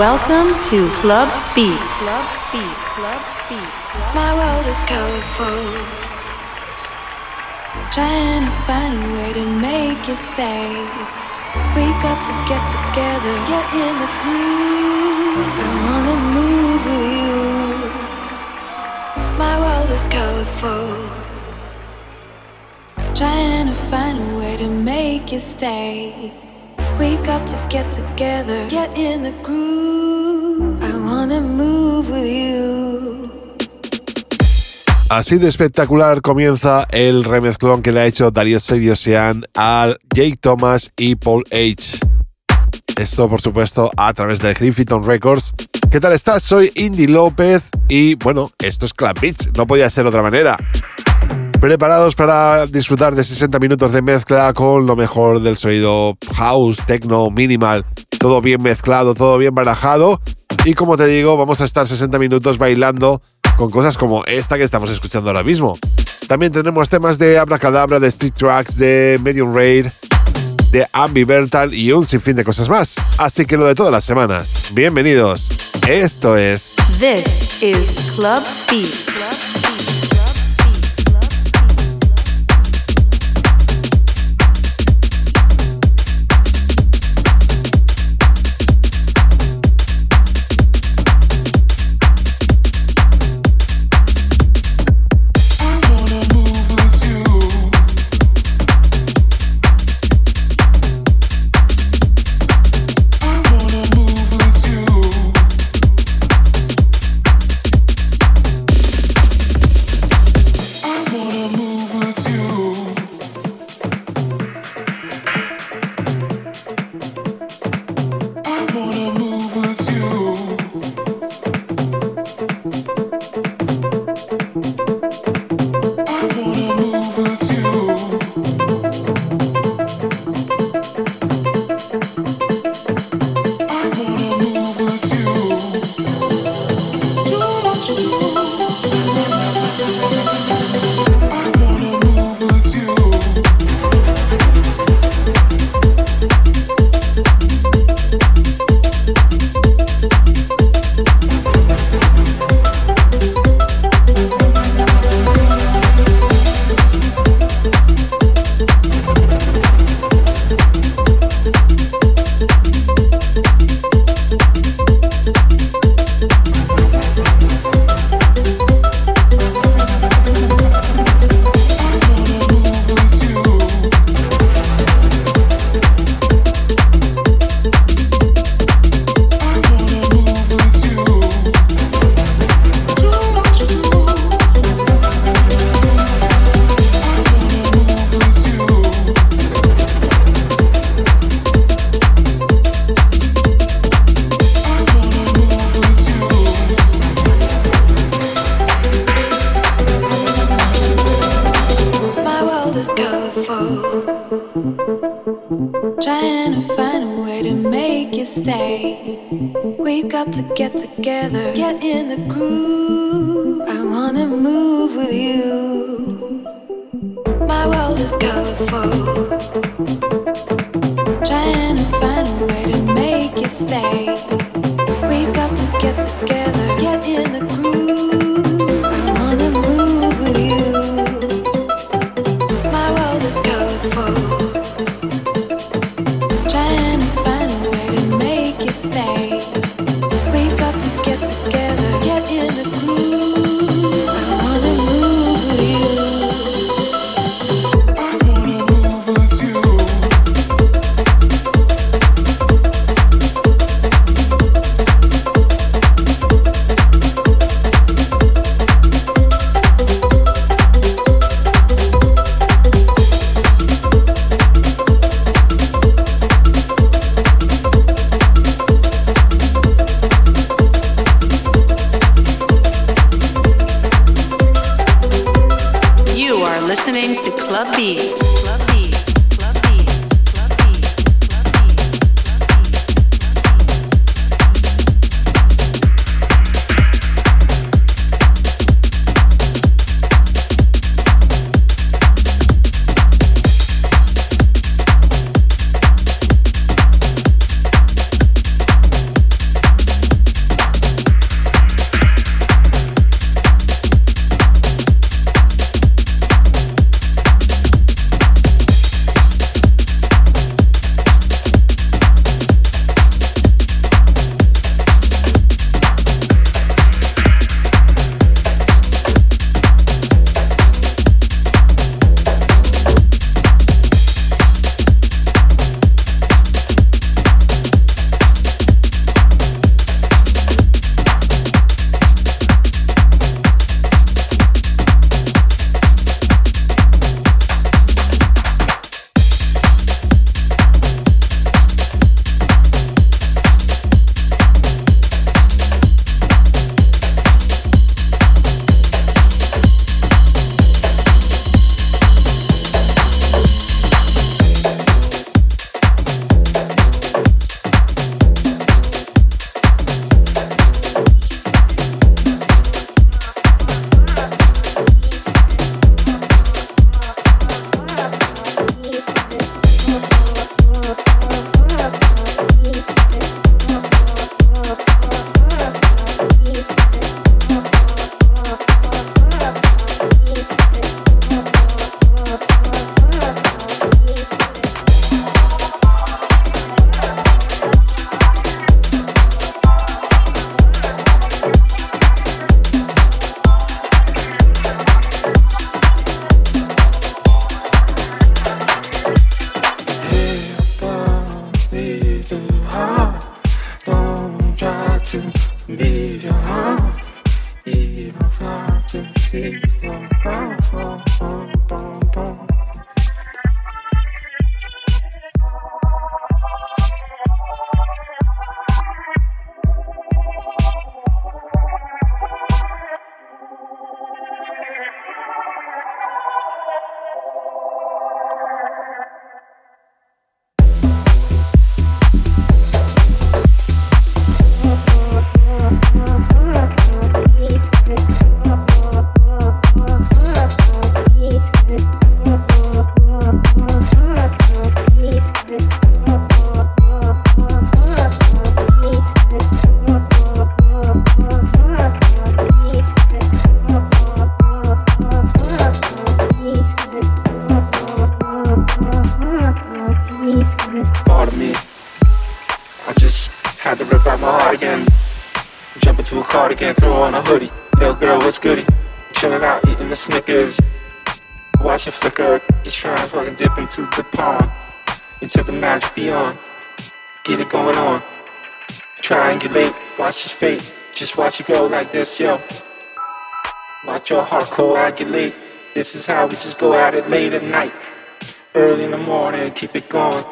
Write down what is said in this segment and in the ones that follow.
Welcome to Club Beats. My world is colorful, trying to find a way to make it stay. We got to get together, get in the groove. I wanna move with you. My world is colorful, trying to find a way to make it stay. We got to get together, get in the groove. I wanna move with you. Así de espectacular comienza el remezclón que le ha hecho Darío Seviosian a Jake Thomas y Paul H. Esto, por supuesto, a través de Griffiton Records. ¿Qué tal estás? Soy Indy López y, bueno, esto es Club Beats, no podía ser de otra manera. Preparados para disfrutar de 60 minutos de mezcla con lo mejor del sonido house, techno, minimal, todo bien mezclado, todo bien barajado. Y como te digo, vamos a estar 60 minutos bailando con cosas como esta que estamos escuchando ahora mismo. También tenemos temas de Abracadabra, de Street Tracks, de Medium Raid, de Ambivertal y un sinfín de cosas más. Así que lo de todas las semanas. Bienvenidos. Esto es... This is Club Beats. Trying to find a way to make you stay. We've got to get together, get in the groove. I wanna move with you. My world is colorful. Trying to find a way to make you stay. We've got to get together, get in the groove. I wanna move with you. My world is colorful. Stay. We got to get together, get in the groove. I wanna move with you. I wanna move with you. Listening to Club Beats. teeth. Boom, boom, boom, boom, boom. Pardon me, I just had to rip out my heart again. Jump into a cardigan, throw on a hoodie. Yo girl, what's goody? Chillin' out, eating the Snickers. Watch it flicker, just try and fucking dip into the pond. Into the magic beyond. Get it going on. Triangulate, watch your fate. Just watch it go like this, yo. Watch your heart coagulate. This is how we just go at it late at night. Early in the morning, keep it going.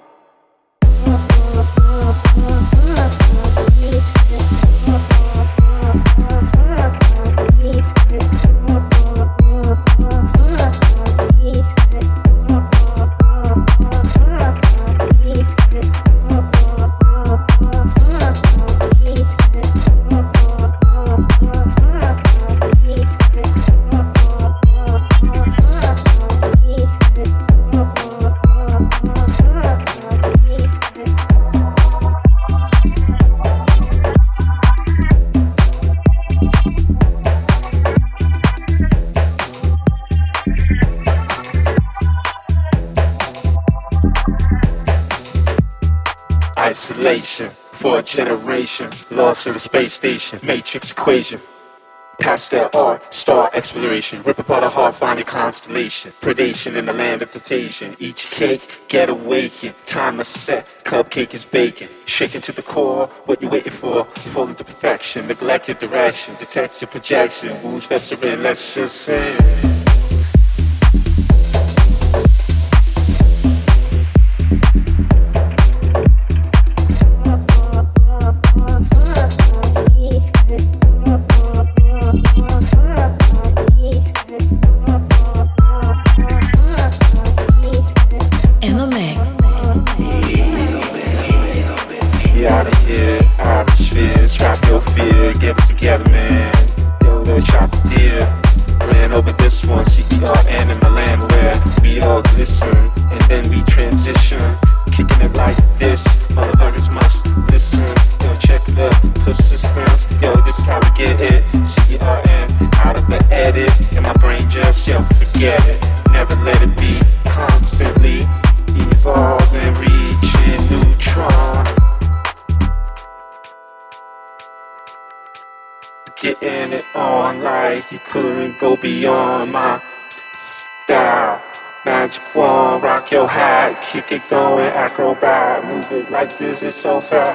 Isolation for a generation, lost in the space station, matrix equation. Pastel art, star exploration, rip apart a heart, find a constellation. Predation in the land of temptation, each cake get awakened. Timer set, cupcake is baking. Shaken to the core, what you waiting for? Fall into perfection, neglect your direction, detect your projection. Wounds festering, let's just say. Getting it on like you couldn't go beyond my style. Magic wand, rock your hat, keep it going, acrobat. Move it like this, it's so fat.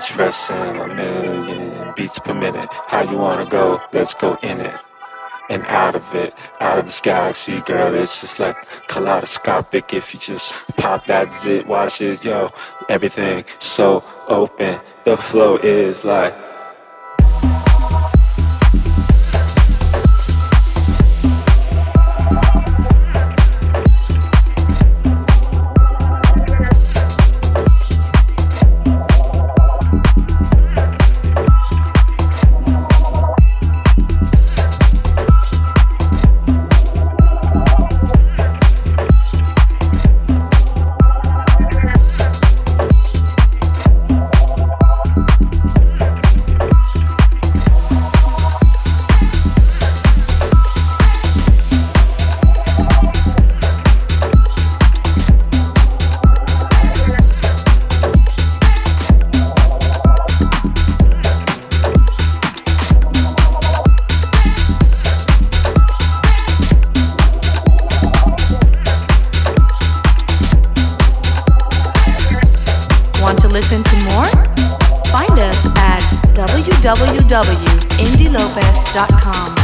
expressing a million beats per minute. How you wanna go? Let's go in it and out of it, out of this galaxy, girl. It's just like kaleidoscopic. If you just pop that zit, watch it, yo. Everything so open. The flow is like. www.indielopez.com.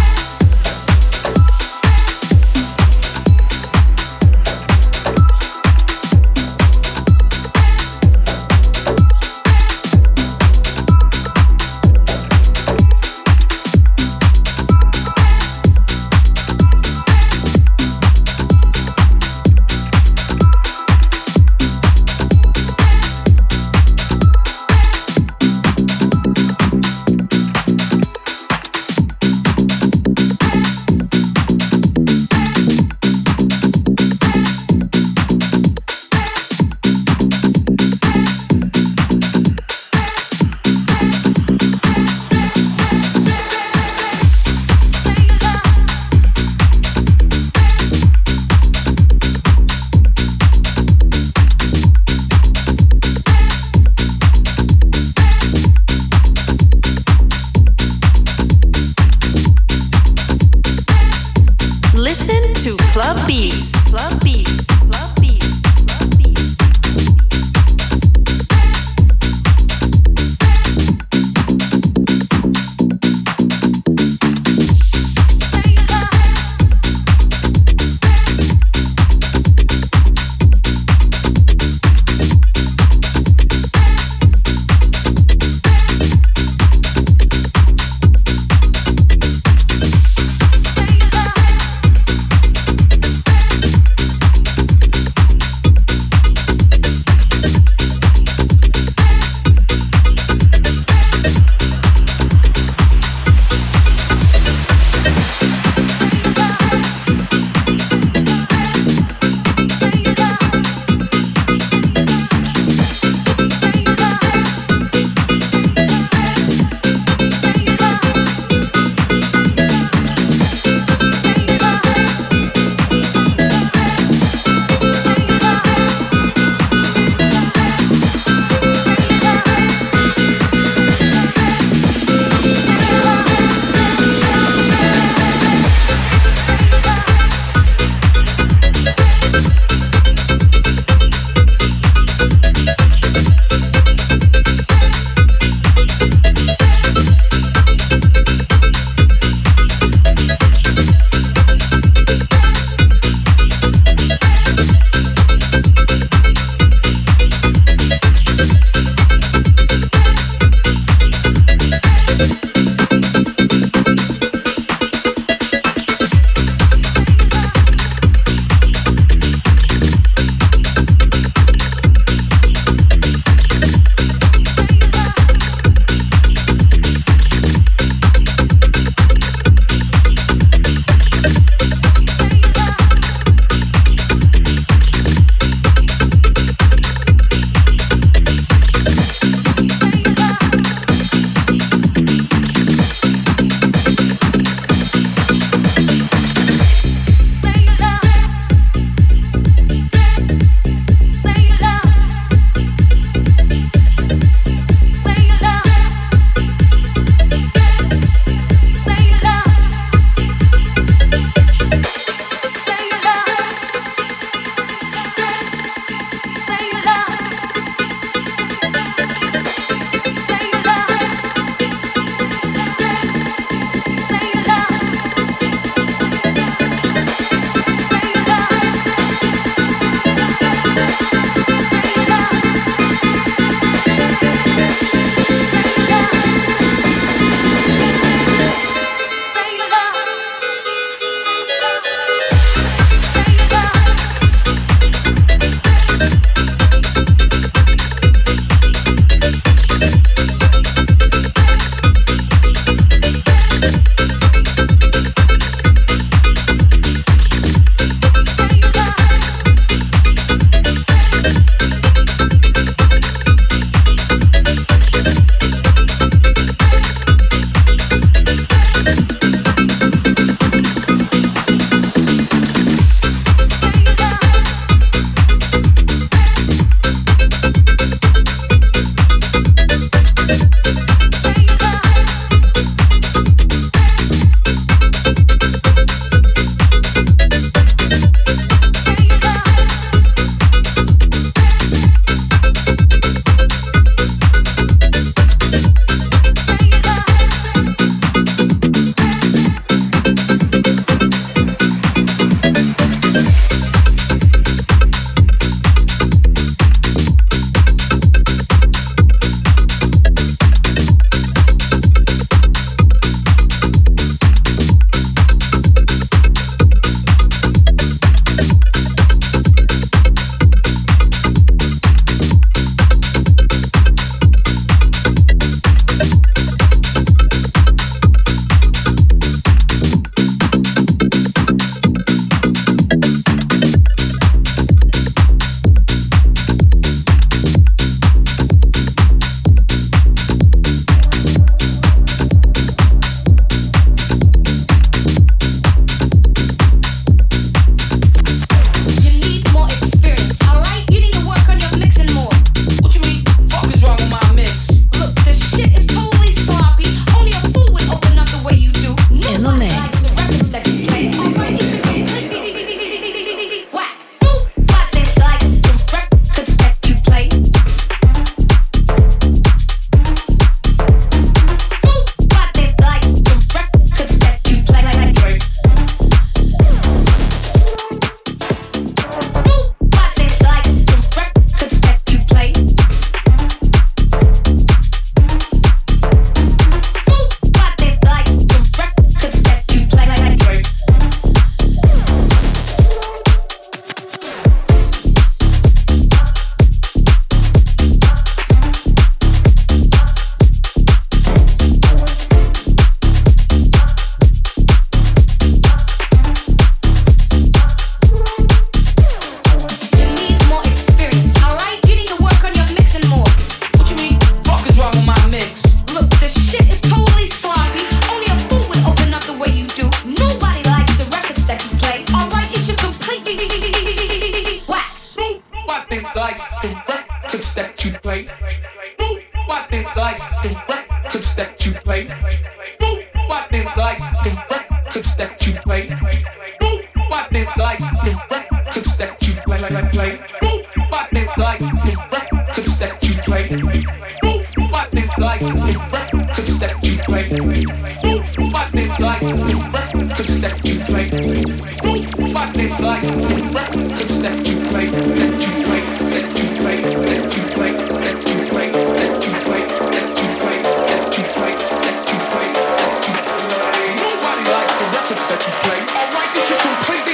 records that you play. What they like the records that you play. What they like the records that you play. What they like the records that you play. What they like the records that you play. What they like the records that you play. That you play. That you play. That you play. That you play. That you play. That you play. That you play. That you play. That you play. Nobody likes the records that you play. Alright, it's just complete.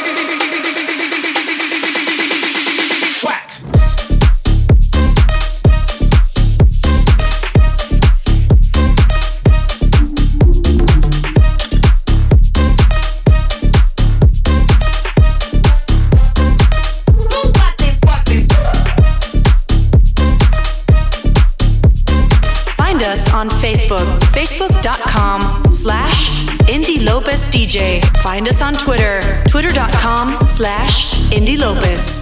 Whack. On Facebook, facebook.com/Indy Lopez DJ. Find us on Twitter, twitter.com/Indy Lopez.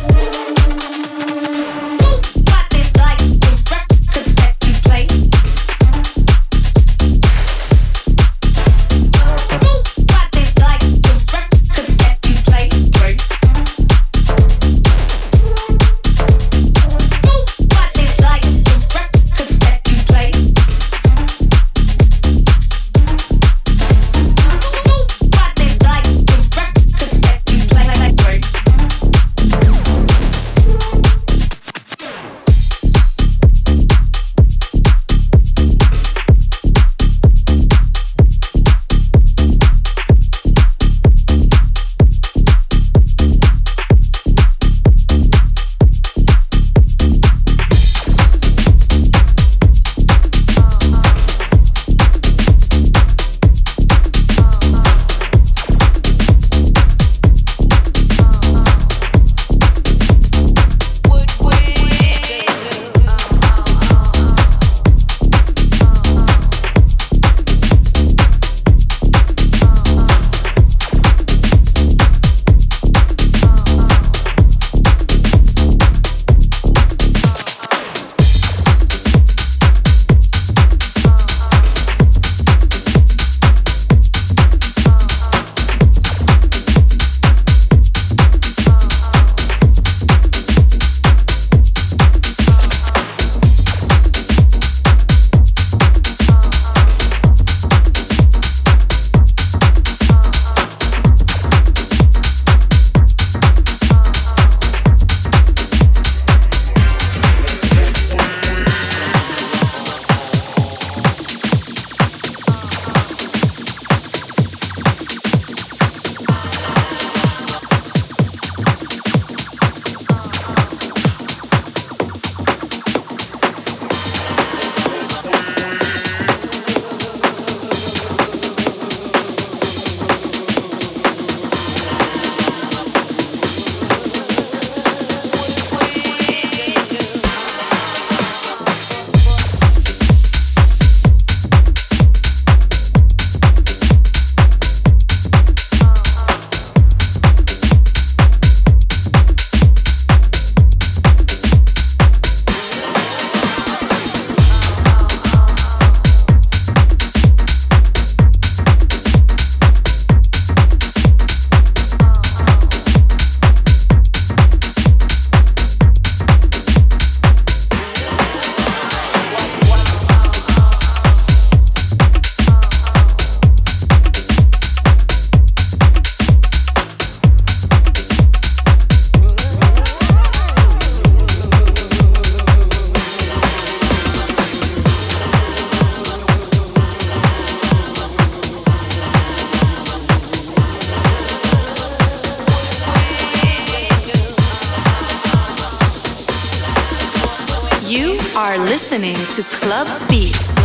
are listening to Club Beats.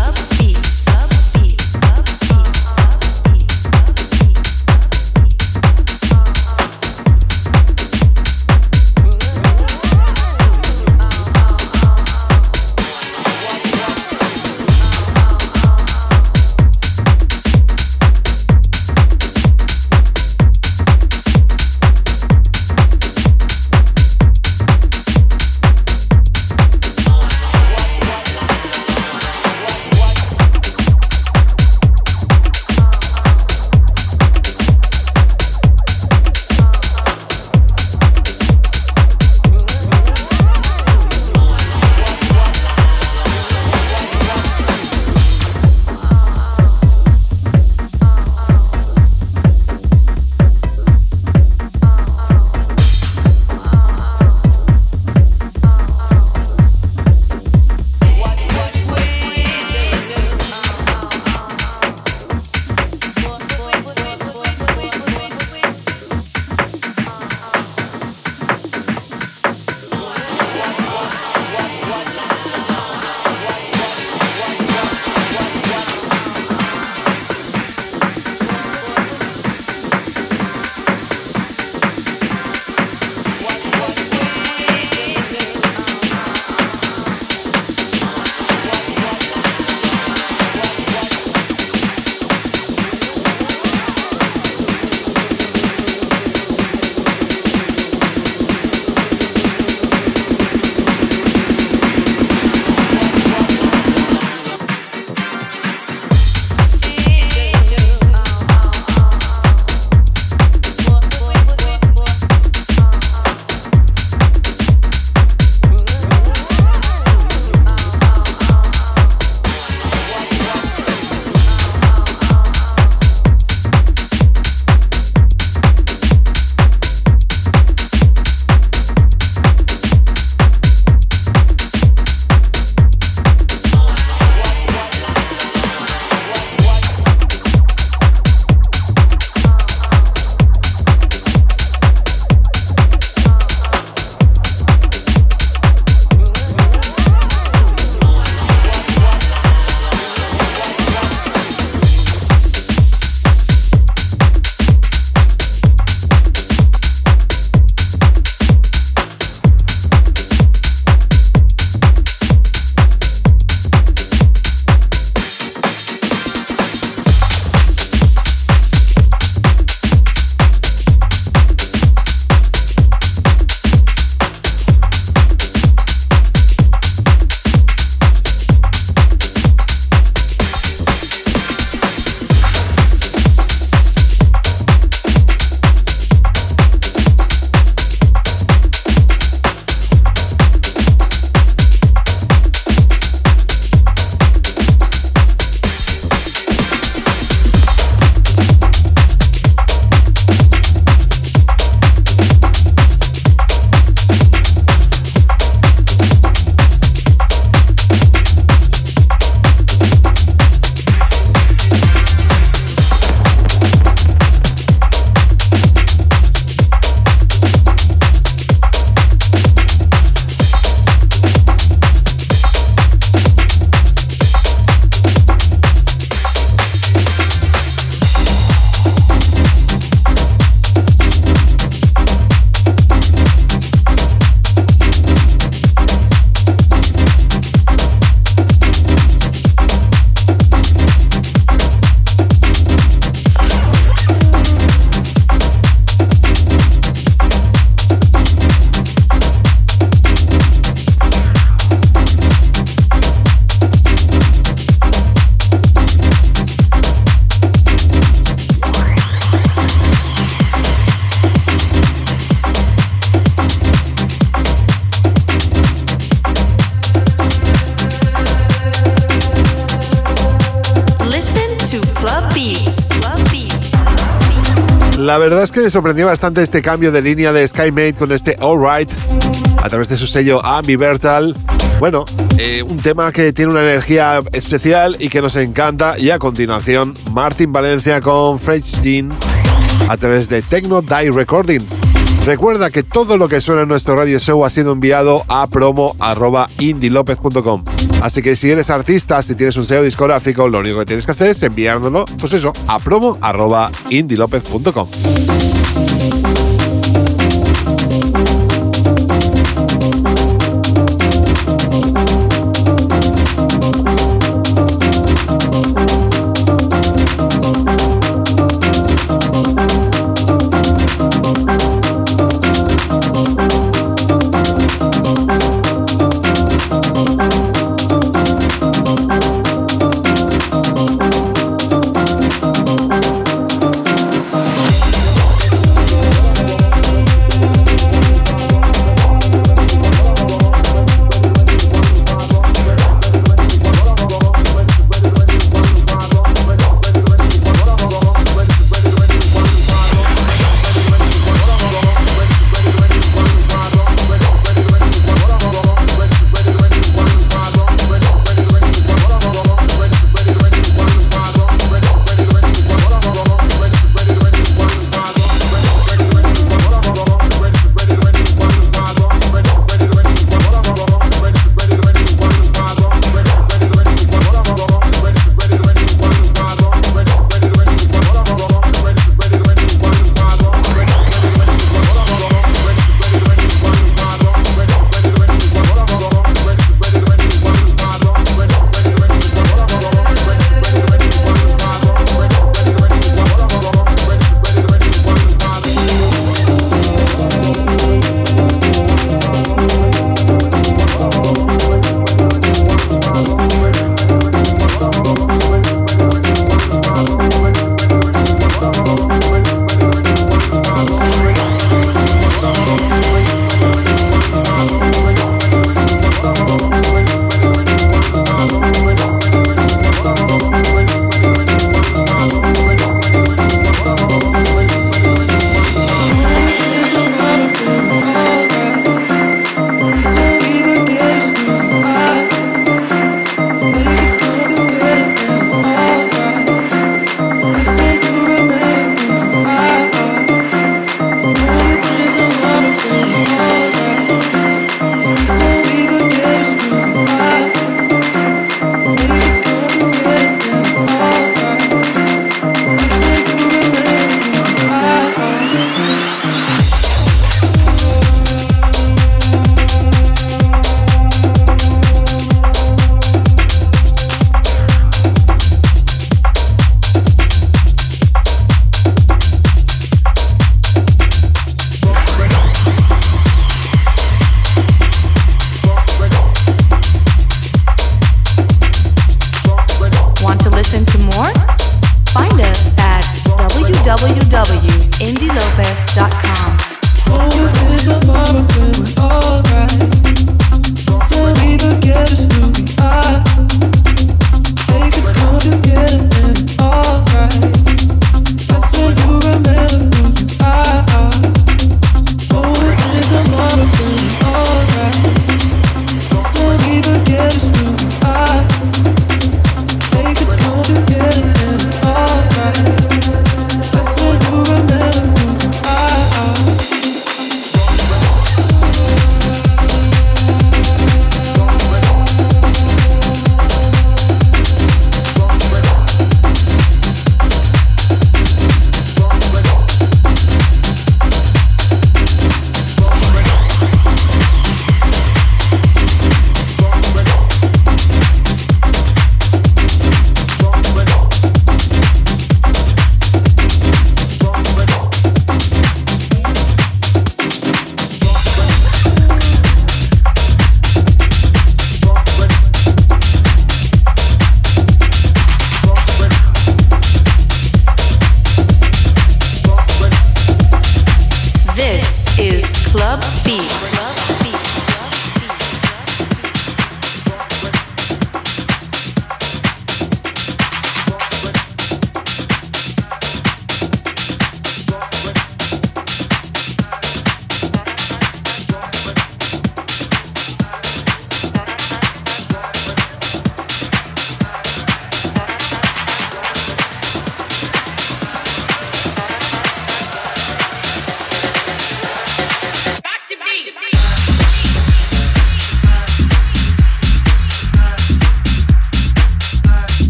La verdad es que me sorprendió bastante este cambio de línea de Skymate con este Alright a través de su sello Ambivertal. Bueno, un tema que tiene una energía especial y que nos encanta. Y a continuación, Martin Valencia con Fresh Jean a través de Techno Die Recordings. Recuerda que todo lo que suena en nuestro radio show ha sido enviado a promo@indielopez.com. Así que si eres artista, si tienes un sello discográfico, lo único que tienes que hacer es enviárnoslo, pues eso, a promo@indielopez.com.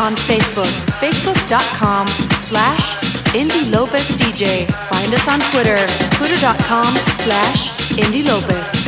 on Facebook, facebook.com/Indy Lopez DJ. Find us on Twitter, twitter.com/Indy Lopez.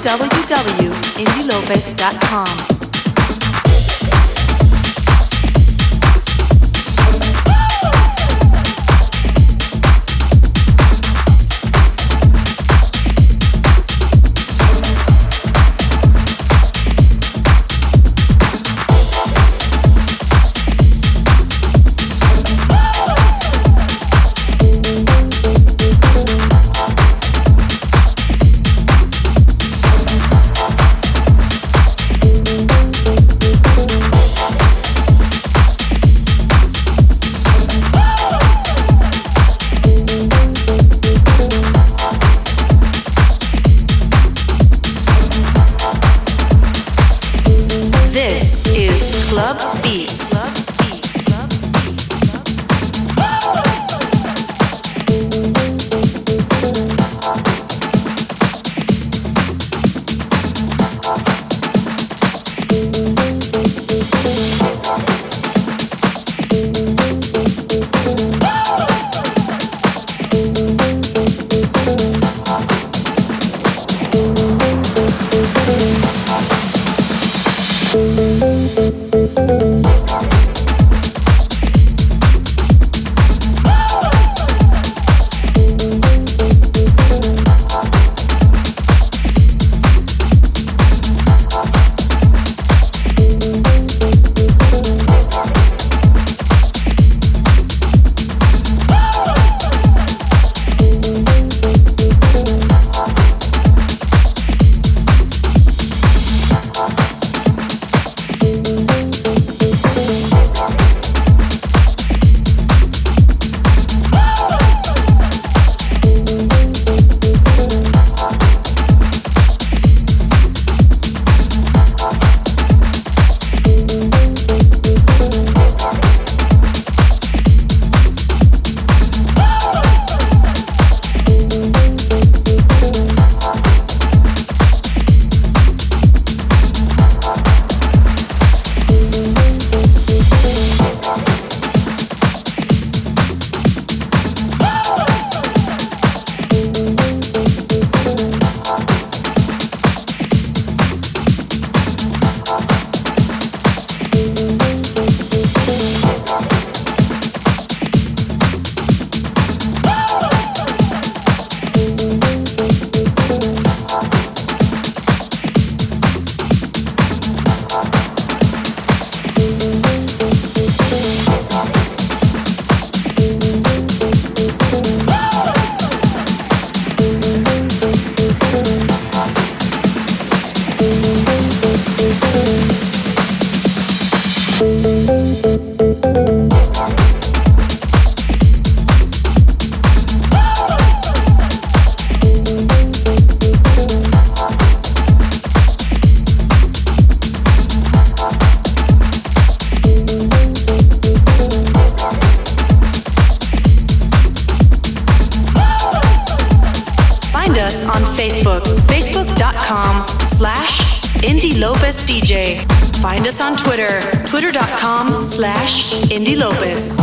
www.indielopez.com. Facebook.com/IndieLopezDJ. Find us on Twitter, twitter.com/IndieLopez.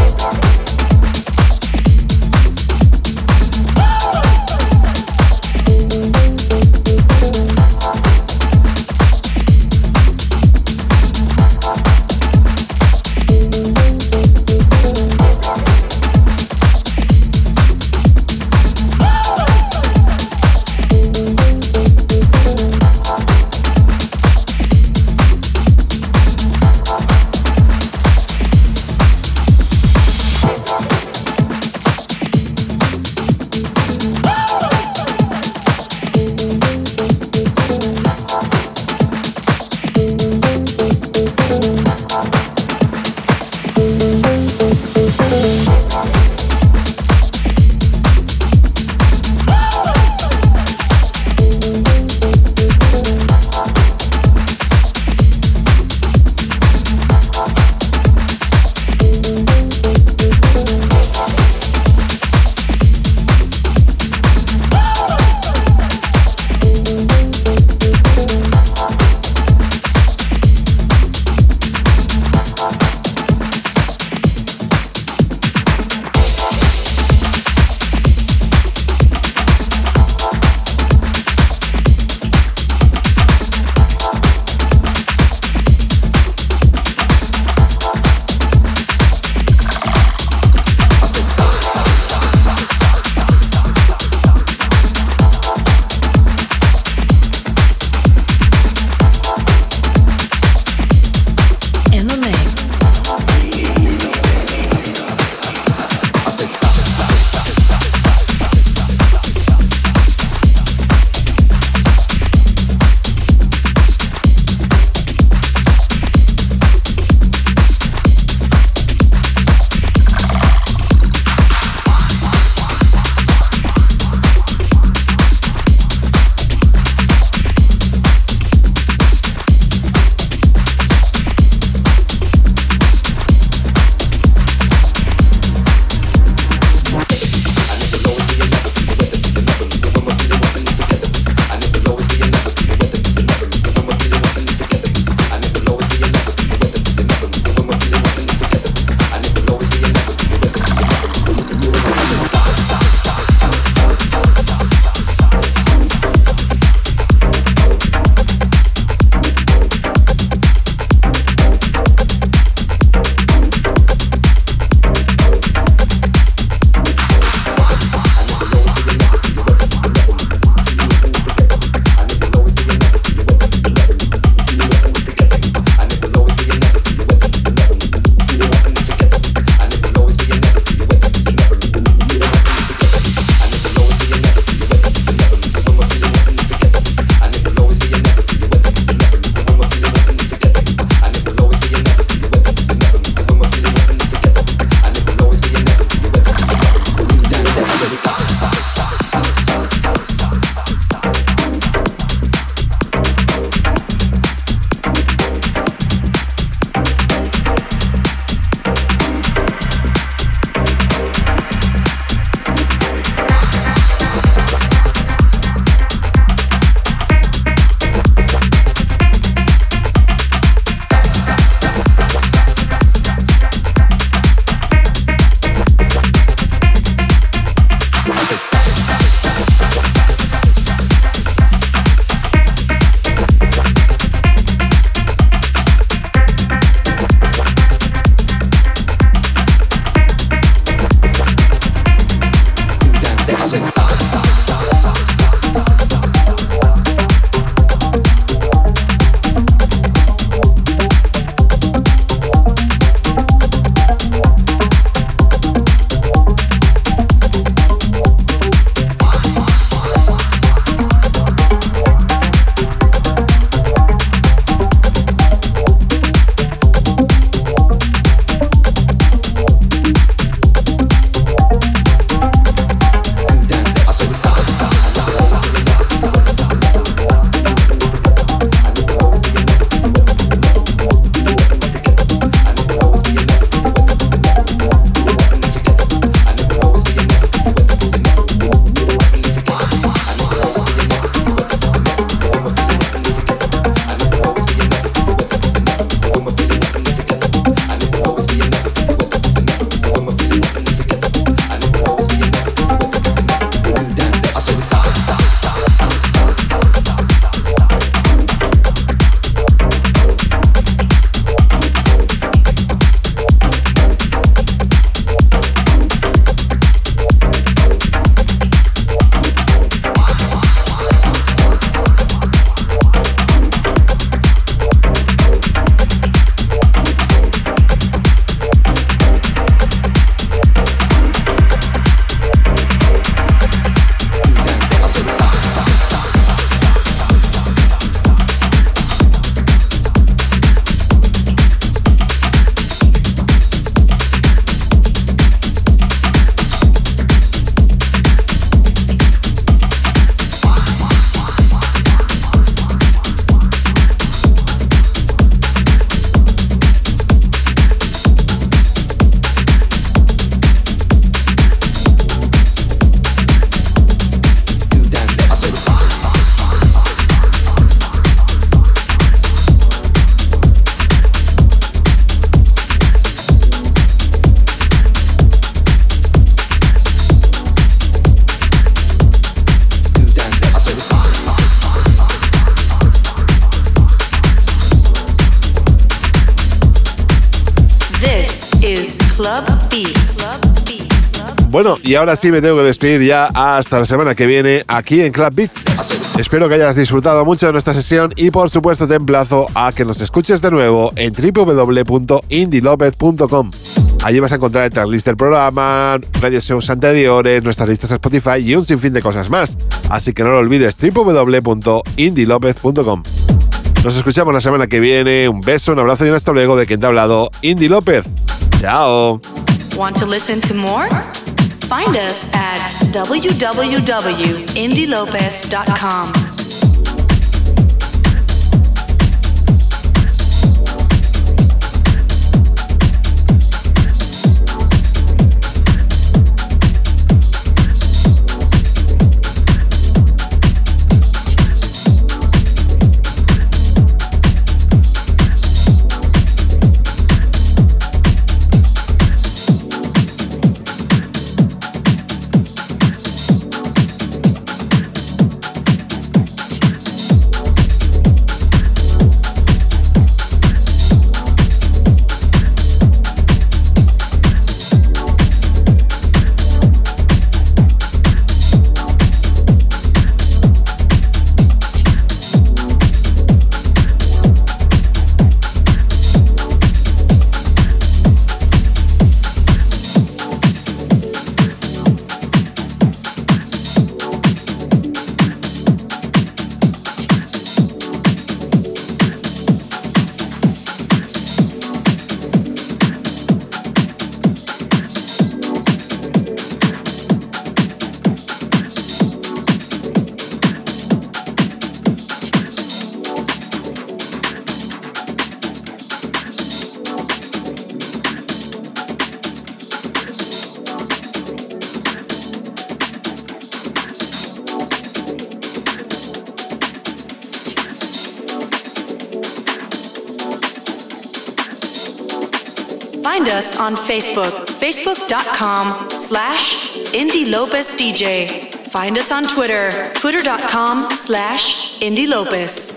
Bueno, y ahora sí me tengo que despedir ya hasta la semana que viene aquí en Club Beat. Espero que hayas disfrutado mucho de nuestra sesión y por supuesto te emplazo a que nos escuches de nuevo en www.indielopez.com. Allí vas a encontrar el tracklist del programa, radio shows anteriores, nuestras listas Spotify y un sinfín de cosas más. Así que no lo olvides, www.indielopez.com. Nos escuchamos la semana que viene. Un beso, un abrazo y un hasta luego de quien te ha hablado, Indy López. Chao. Want to listen to more? Find us at www.indielopez.com. Find us on Facebook, facebook.com/IndyLopezDJ. Find us on Twitter, twitter.com/IndyLopez.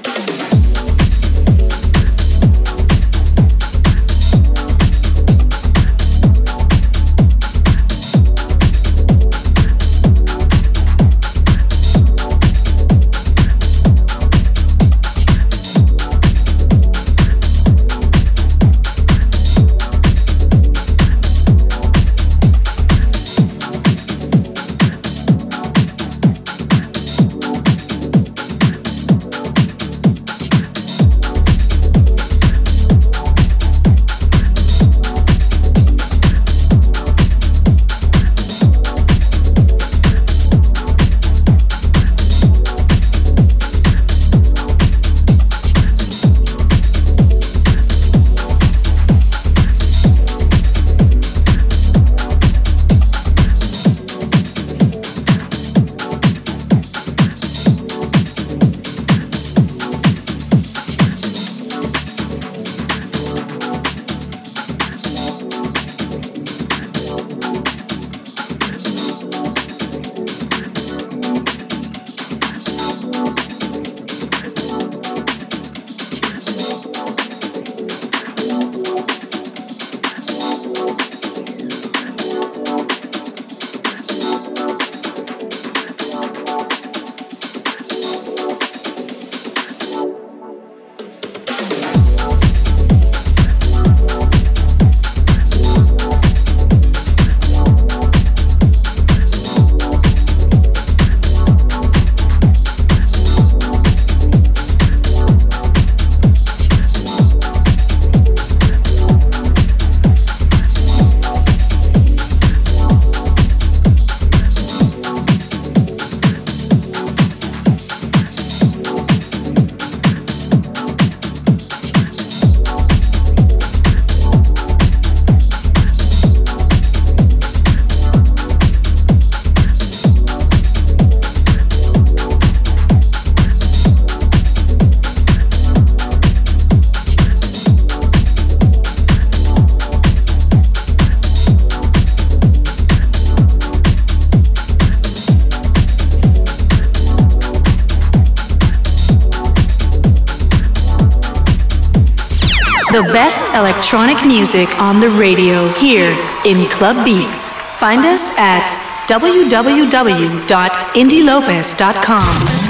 The best electronic music on the radio here in Club Beats. Find us at www.indielopez.com.